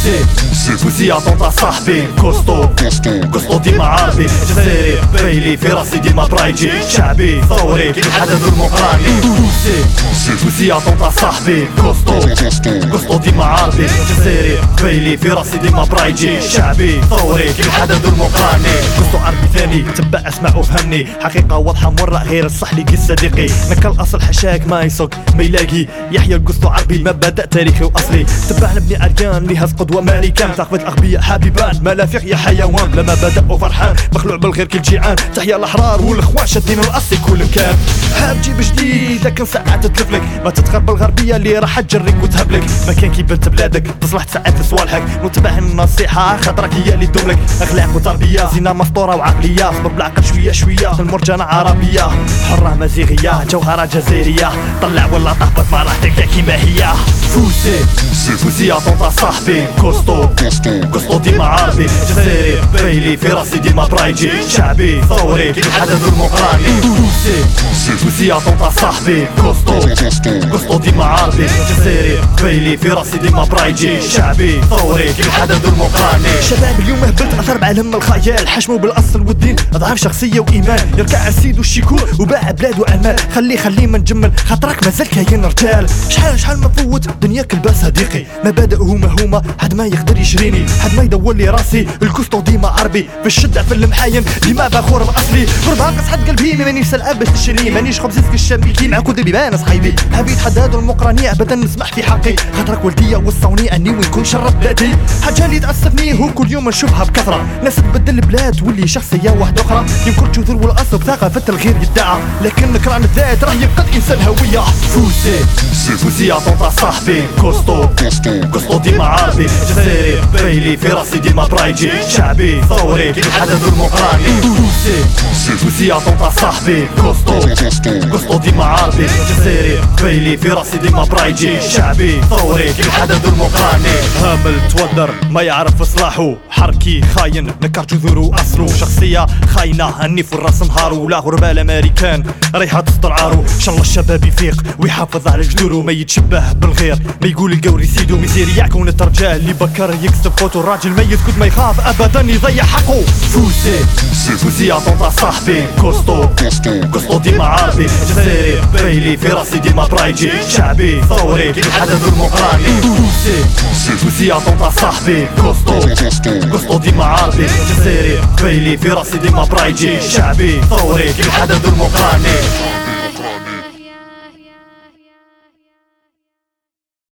فوزي طنطا صاحبي كوستو ديما عربي جزائري بايلي في راسي ديما برايجي شعبي ثوري الحدث المقراني فوزي طنطا صاحبي كوستو ديما عربي جزائري بايلي في راسي ديما برايجي شعبي ثوري الحدث المقراني كوستو عربي ثاني تبع اسمع وفهمني حقيقة واضحة مرة غير الصح لي صديقي نكل الاصل حشاك ما يسوق ما يلاقي يحيى القسطو عربي المبادئ تاريخي واصلي تبعنا ابن اركان ليهز قدوة مالكان ثقفة الاغبياء حبيبان ملافق يا حيوان لما بدأ وفرحان مخلوع بالغير كل جيعان تحيا الاحرار والاخوان شادين الاصلي كل كان حاب جيب جديد لكن ساعات تتلفلك ما تتخرب الغربية اللي راح تجريك وتهبلك ما كان كي بنت بلادك تصلح ساعات لصوالحك نتبع النصيحة خاطرك هي اللي تدوملك اخلاق وتربية زينة مسطورة وعقلية صبر بالعقل شوية شوية المرجانة عربية حرة مزيغية جوهرة جزائرية طلع ولا تهبط ما راح تلقى كيما هي فوزي طنطا صاحبي كوستو ديما عربي جزائري بايلي في راسي ديما برايجي شعبي ثوري الحدث المقراني فوزي طنطا صاحبي كوستو ديما عربي جزائري بايلي في راسي ديما برايجي شعبي ثوري الحدث المقراني شباب اليوم هبط اثر بعالم الخيال حشمه بالاصل والدين اضعاف شخصيه وايمان يركع على السيد والشيكور وباع بلاد وامان خليه ما نجمل خاطرك مازال كاين رجال شحال ما فوت دنيا كلبا صديقي مبادئ هما حد ما يقدر يشريني حد ما يدور لي راسي الكوستو ديما عربي في الشدة في المحاين ديما باخور باصلي غربة قصحت قلبي مانيش سلعب باش تشري مانيش خبزيت الشامبيكي مع كل بيبان صحيبي حبيت حداد المقراني ابدا نسمح في حقي خاطرك والديا وصوني اني ونكون شرف ذاتي حاجه اللي تعصبني هو كل يوم نشوفها بكثره ناس تبدل البلاد واللي شخصيه واحده اخرى يمكن جذور والاصل بثقافه الغير يدعى لكن نكران الذات راه يفقد انسان هويه فوزي طنطا صاحبي كوستو ديما عربي جزائري بايلي في راسي ديما برايجي شعبي ثوري الحدث المقراني فوزي طنطا صاحبي كوستو ديما عربي جزائري بايلي في راسي ديما برايجي شعبي ثوري الحدث المقراني هامل توذر ما يعرف اصلاحه حركي خاين نكر جذوره اصله شخصيه خاينه هني في الراس نهارو لا غربال امريكان ريحه تصدر عارو ان شاء الله الشباب يفيق ويحافظ على جذوره ما يتشبه بالغير ما يقول القوري سيدو ميزير يعكون الرجال اللي بكر يكسب فوتو الراجل ما يسكت ما يخاف ابدا يضيع حقه فوزي طنطا صاحبي كوستو ديما عربي جزائري بايلي في راسي ديما برايجي شعبي ثوري الحدث المقراني فوزي طنطا صاحبي كوستو ديما عربي جزائري بايلي في راسي ديما برايجي شعبي ثوري الحدث المقراني